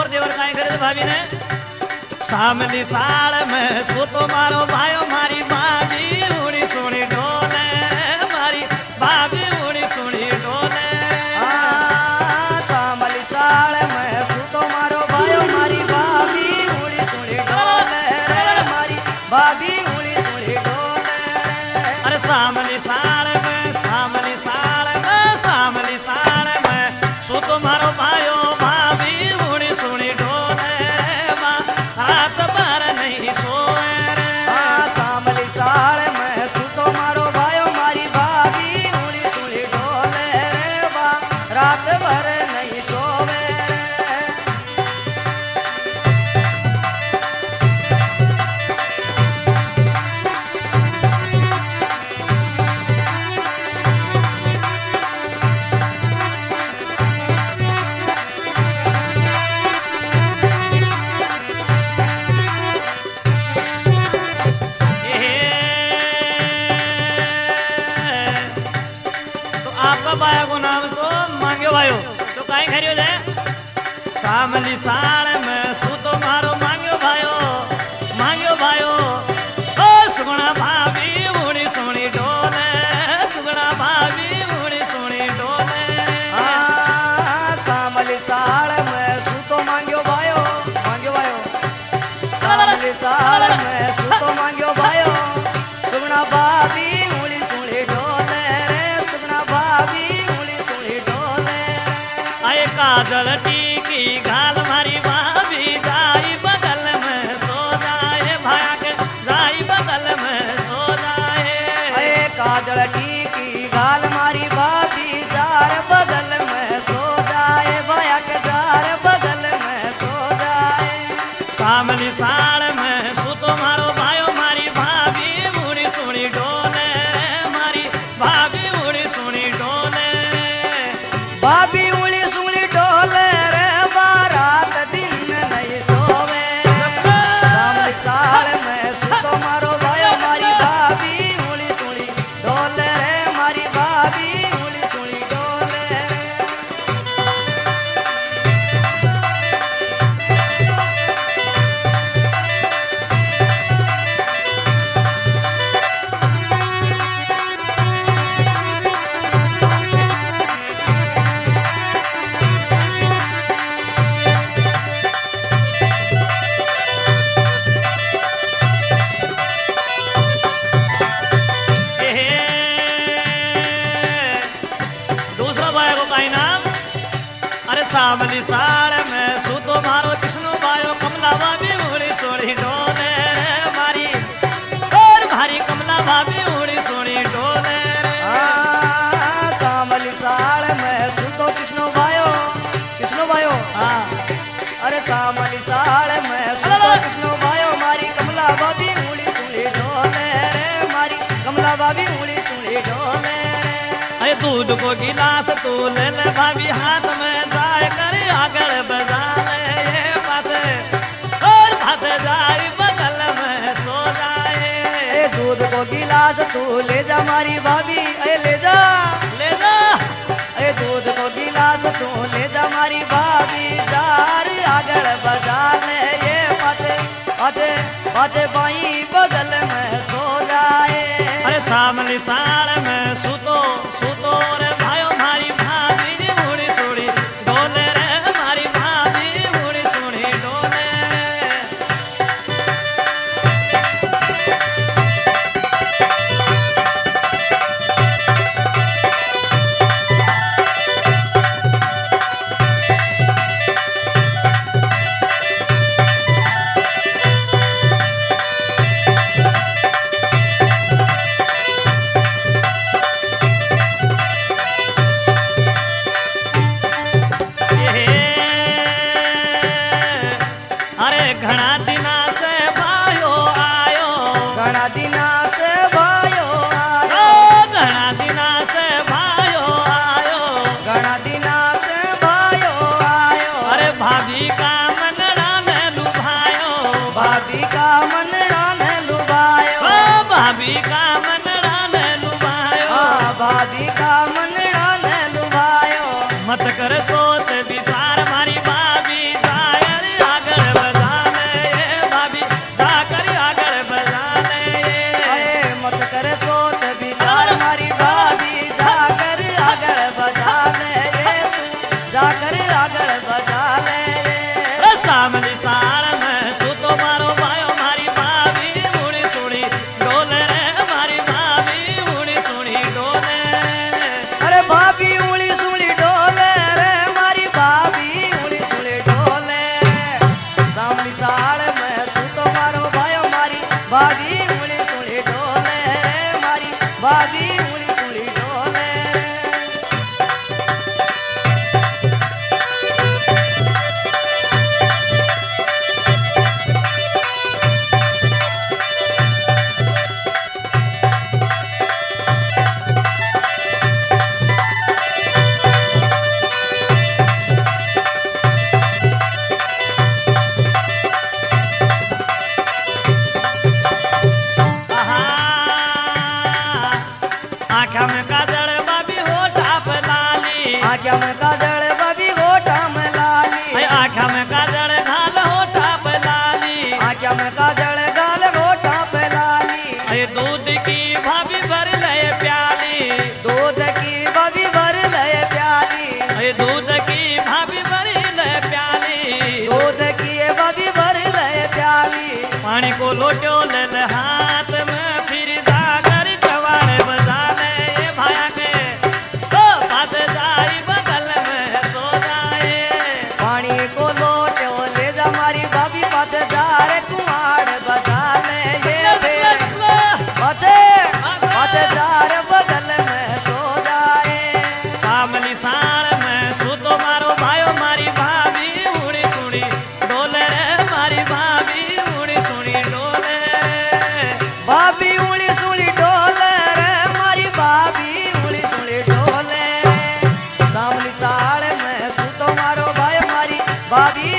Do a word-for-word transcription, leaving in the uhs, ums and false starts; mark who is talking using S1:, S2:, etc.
S1: और देवर काई करे भाभी ने सामली साल में सो तो मारो भायो मारी भाभी उड़ी सुनी डोले मारी भाभी उड़ी सुनी डोले
S2: सामली साल में सो तो मारो भायो मारी भाभी उड़ी सुनी डोले मारी भाभी उड़ी सुनी डोले
S1: अरे सामली साल में सामली साल में सामली साल में सो तो मारो भायो भाभी उड़ी सुनी डोले रात भर नहीं सोए रे
S2: सामली साल में तू तो मारो भायो मारी भाभी उड़ी सुनी डोले रे बा रात भर नहीं सोवे
S1: बाया को नाम तो मांग्यो भायो तो काई खरियो जाए सामली साल में सू तो मारो मांग्यो भायो मांग्यो भायो ओ सुगुणा भाभी उड़ी सोनी डोले सुगुणा भाभी उड़ी सोनी डोले
S2: सामली साल में तू तो मांग्यो भायो मांग्यो भायो सामली साल में तू तो मांग्यो भायो सुगुणा भाभी उड़ी सुनी डोले रे सुगुणा भाभी
S1: काजल टीकी घाल मारी भाभी जाई बगल में सो जाए भाया के जाई बगल में सो जाए
S2: अरे काजल टीकी घाल मारी भाभी जार बगल में सो जाए भाया के जार बगल में सो जाए
S1: सामली साल में सू तो मारो भायो मारी भाभी उड़ी सुनी डोले मारी भाभी उड़ी सुनी डोले
S2: भाभी उड़ी सुनी डोले रे बारात दिन नहीं सोवे सामली साल में तू तो मारो भायो मारी भाभी उड़ी सुनी डोले रे मारी भाभी उड़ी सुनी डोले
S1: सामली साल में सू तो मारो कृष्ण भायो कमला भाभी उड़ी सोनी डोले मारी और भारी कमला भाभी उड़ी सोनी डोले
S2: सामली साल में तू तो कृष्ण भायो कृष्ण भायो
S1: हाँ
S2: अरे सामली साल में तू तो कृष्ण भायो मारी कमला भाभी उड़ी सुनी डोले रे मारी कमला भाभी उड़ी सुनी डोले
S1: अरे दूध को गिलास तू ले ले भाभी हाथ में जाए कर आगल बजा ले ये बात और भात जाए बगल में सो जाए
S2: ए दूध को गिलास तू ले जा मारी भाभी ए ले जा
S1: ले जा
S2: ए दूध को गिलास तू ले जा मारी भाभी जार आगल बजा ले ये बाते बाते बाते बाई बगल में सो जाए
S1: अरे सामली साल में सुतो सुतो रे भायो मारी भाभी उड़ी सुनी डोले रे मारी भाभी उड़ी सुनी डोले घना दिना से भायो आयो
S2: घना दिना से भायो आयो
S1: घना दिना से भायो आयो
S2: घना दिना से भायो आयो
S1: अरे भाभी का मनड़ा में लुभायो
S2: भाभी का मनड़ा में लुभायो
S1: भाभी का मनड़ा में लुभायो
S2: भाभी का मनड़ा में लुभायो
S1: मत कर सोच विचार मारी भाभी जाए
S2: जाकर आगळ बजा ले
S1: रे सामली साल में सूतो मारो भायो मारी भाभी मुड़ी सुड़ी डोले रे मारी भाभी मुड़ी सुड़ी डोले
S2: अरे भाभी उड़ी सुड़ी डोले रे मारी भाभी उड़ी सुड़ी डोले सामली साल में सूतो मारो भायो मारी भाभी उड़ी सुड़ी डोले रे मारी भाभी उड़ी सुड़ी डोले
S1: आँखा में काजल बाबी होठा पे लाली
S2: आँखों में काजल बबी होठा में लाली
S1: आँखा में काजल घाल होठा पे लाली
S2: आँखों में काजल गाल होठा पे लाली
S1: अरे दूध की भाभी भर ले प्याली
S2: दूध की बबी भर ले प्याली
S1: अरे दूध की भाभी भर ले प्याली
S2: दूध की बबी भर ले प्याली
S1: पानी को लोटो ले ले हाथ में फिर जाकर चवाड़े बजा ले ये भाया के ओ बात जाई बगल में सो जाए
S2: पानी को लोटे ले जा मारी बबी पत जार कुमार बजा ले ये बे बचे पत जार बगल में सो जाए
S1: सामली साल में सूतो मारो भायो मारी भाभी उड़ी सुड़ी डोले रे मारी भाभी उड़ी सुड़ी डोले
S2: भाभी उड़ी सुड़ी डोले रे मारी भाभी उड़ी सुड़ी डोले सामली साल में तू तो मारो भाई मारी भाभी